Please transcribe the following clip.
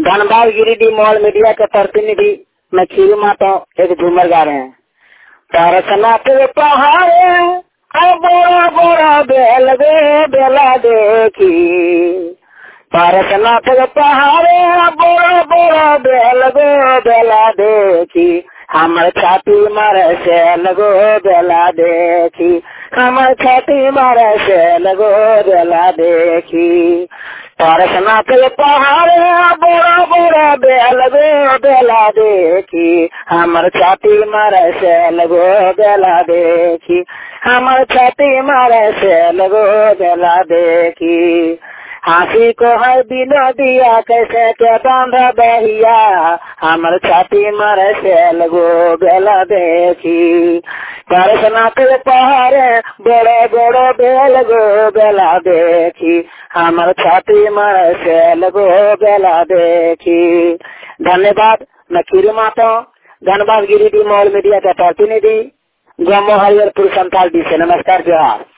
Dhanbad Giridih mall media के प्रतिनिधि मैं खीरू माता एक झूमर गा रहे हैं। पारसनाथ पहाड़े बोरा बोरा बेल गे बेला देखी, पारसनाथ पहाड़े बोरा बोरा बेल गो बेला देखी, हमर छाती मारे से लगो बेला देखी, हमर छाती मारे से लगो बेला देखी। पारसनाथ पहाड़े बोरा बोरा बेल गो बेला देखी, हमर छाती मारे से लगो बेला देखी, हमर छाती मारे से लगो बेला देखी। हाथी को हर दिनो दिया कैसे के बांधा बहिया, हमर छाती मारे से लगो बेला देखी। पारसनाथ पहाड़े बड़े बड़े बेल गो बेला देखी, हमर छाती मारे से लगो बेला देखी। धन्यवाद। मैं खीरू माता धनबाद गिरिडीह मॉल मीडिया का प्रतिनिधि, जम्मू हरिहरपुर संताल डी से। नमस्कार, जोहार।